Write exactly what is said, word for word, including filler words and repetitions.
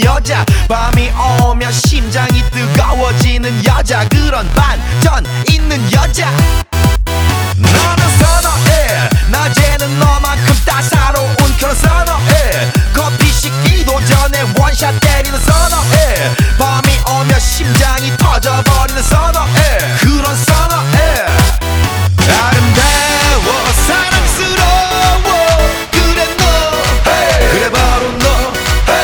여자 밤이 오면 심장이 뜨거워지는 여자 그런 반전 있는 여자 너는 선어해 낮에는 너만큼 따사로운 그런 선어해 커피 식기도 전에 원샷 때리는 선어해 밤이 오면 심장이 터져버리는 선어해 그런